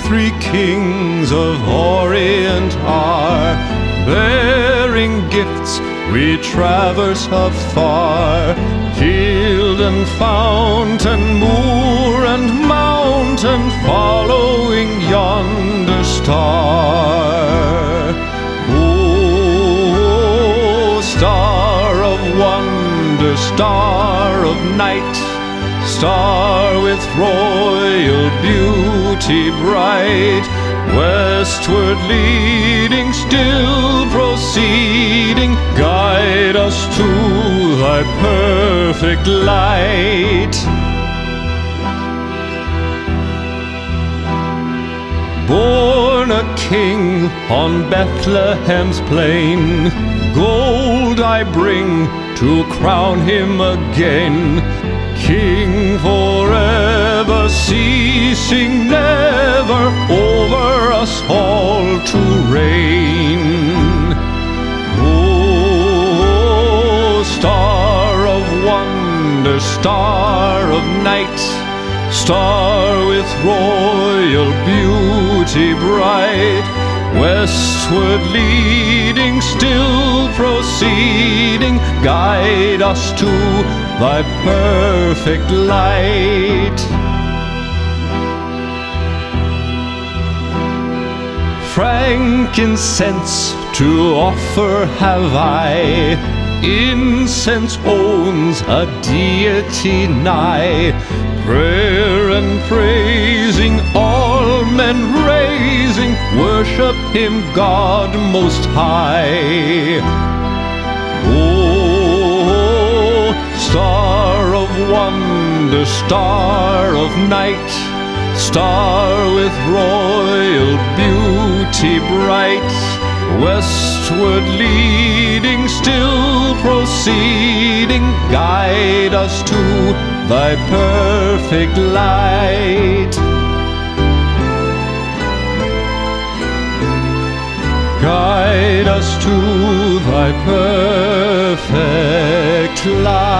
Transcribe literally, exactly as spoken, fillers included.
three kings of Orient are. Bearing gifts we traverse afar, field and fountain, moor and mountain, following yonder star. Oh, star of wonder, star of night, star with royal beauty bright, westward leading, still proceeding, guide us to thy perfect light. Born a king on Bethlehem's plain, gold I bring to crown him again. King forever, ceasing never, over us all to reign. Oh, star of wonder, star of night, star with royal beauty bright, westward leading, still proceeding, guide us to thy perfect light. Frankincense to offer have I, incense owns a deity nigh, prayer and praising, all men raising, worship him, God most high. Oh, star of wonder, star of night, star with royal beauty bright, westward leading, still proceeding, guide us to thy perfect light. Guide us to thy perfect light.